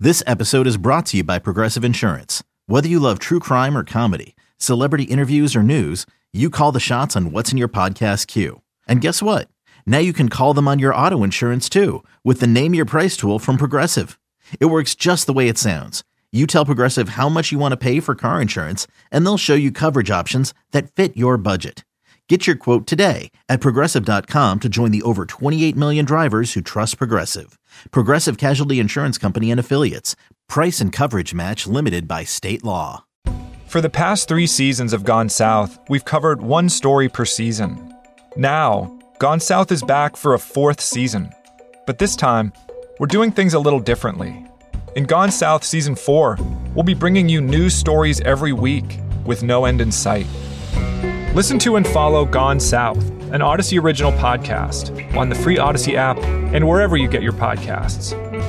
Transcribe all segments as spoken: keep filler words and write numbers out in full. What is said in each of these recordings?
This episode is brought to you by Progressive Insurance. Whether you love true crime or comedy, celebrity interviews or news, you call the shots on what's in your podcast queue. And guess what? Now you can call them on your auto insurance too with the Name Your Price tool from Progressive. It works just the way it sounds. You tell Progressive how much you want to pay for car insurance, and they'll show you coverage options that fit your budget. Get your quote today at Progressive dot com to join the over twenty-eight million drivers who trust Progressive. Progressive Casualty Insurance Company and Affiliates. Price and coverage match limited by state law. For the past three seasons of Gone South, we've covered one story per season. Now, Gone South is back for a fourth season. But this time, we're doing things a little differently. In Gone South Season four, we'll be bringing you new stories every week with no end in sight. Listen to and follow Gone South, an Odyssey original podcast, on the free Odyssey app and wherever you get your podcasts.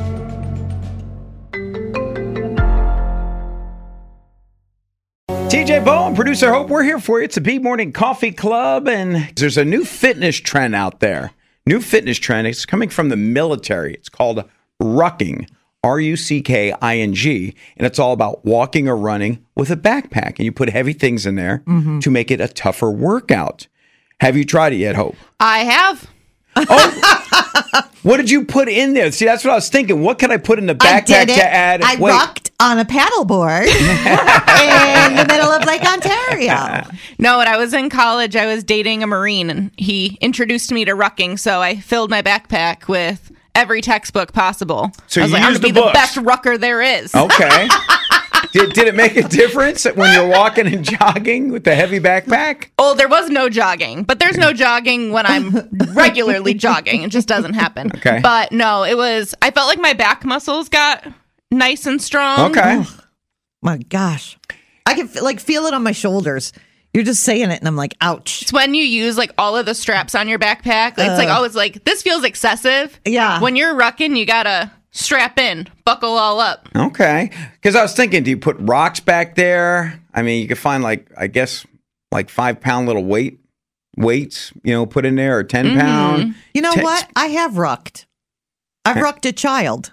T J Bowen, producer Hope, we're here for you. It's a B Morning Coffee Club, and there's a new fitness trend out there. New fitness trend. It's coming from the military. It's called rucking, R U C K I N G, and it's all about walking or running with a backpack, and you put heavy things in there mm-hmm. to make it a tougher workout. Have you tried it yet, Hope? I have. Oh, what did you put in there? See, that's what I was thinking. What can I put in the backpack to add? I Wait. rocked on a paddleboard in the middle of Lake Ontario. No, when I was in college, I was dating a Marine, and he introduced me to rucking, so I filled my backpack with every textbook possible. So I was you like, used I'm going to the be books. the best rucker there is. Okay. Did, did it make a difference when you're walking and jogging with the heavy backpack? Oh, there was no jogging, but there's no jogging when I'm regularly jogging. It just doesn't happen. Okay. But no, it was, I felt like my back muscles got nice and strong. Okay. Oh, my gosh. I can like feel it on my shoulders. You're just saying it, and I'm like, ouch. It's when you use like all of the straps on your backpack. It's uh, like always like, this feels excessive. Yeah. When you're rucking, you gotta strap in, buckle all up. Okay. Because I was thinking, do you put rocks back there? I mean, you could find like, I guess, like five pound little weight weights, you know, put in there, or ten mm-hmm. pound. You know ten- what? I have rucked. I've rucked a child.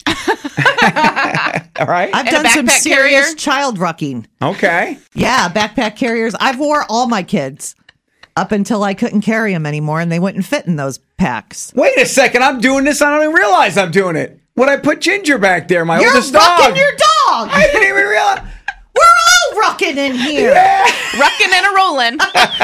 All right. I've and done some serious carrier? child rucking. Okay. Yeah, backpack carriers. I've wore all my kids up until I couldn't carry them anymore, and they wouldn't fit in those packs. Wait a second. I'm doing this. I don't even realize I'm doing it. When I put Ginger back there, my You're oldest dog. rucking your dog. I didn't even realize. We're all rucking in here. Yeah. Rucking and a rolling.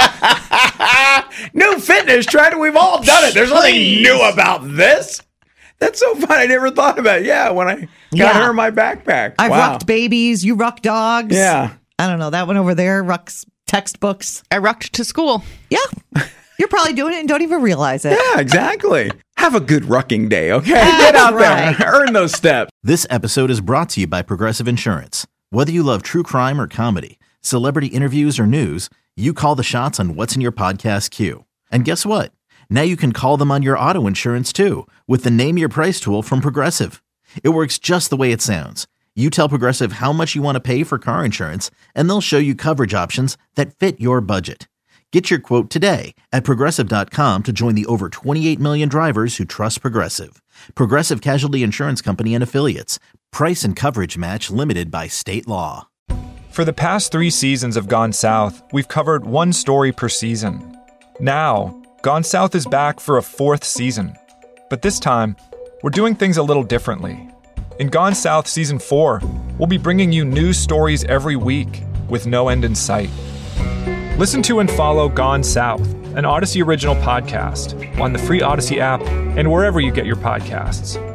New fitness trend. We've all done it. There's nothing new about this. That's so fun. I never thought about it. Yeah, when I got Yeah. her in my backpack. I've wow. rucked babies. You ruck dogs. Yeah. I don't know. That one over there rucks textbooks. I rucked to school. Yeah. You're probably doing it and don't even realize it. Yeah, exactly. Have a good rucking day, okay? That's Get out right. there. Earn those steps. This episode is brought to you by Progressive Insurance. Whether you love true crime or comedy, celebrity interviews or news, you call the shots on what's in your podcast queue. And guess what? Now you can call them on your auto insurance too with the Name Your Price tool from Progressive. It works just the way it sounds. You tell Progressive how much you want to pay for car insurance, and they'll show you coverage options that fit your budget. Get your quote today at Progressive dot com to join the over twenty-eight million drivers who trust Progressive. Progressive Casualty Insurance Company and Affiliates. Price and coverage match limited by state law. For the past three seasons of Gone South, we've covered one story per season. Now, Gone South is back for a fourth season. But this time, we're doing things a little differently. In Gone South Season four, we'll be bringing you new stories every week with no end in sight. Listen to and follow Gone South, an Odyssey original podcast, on the free Odyssey app and wherever you get your podcasts.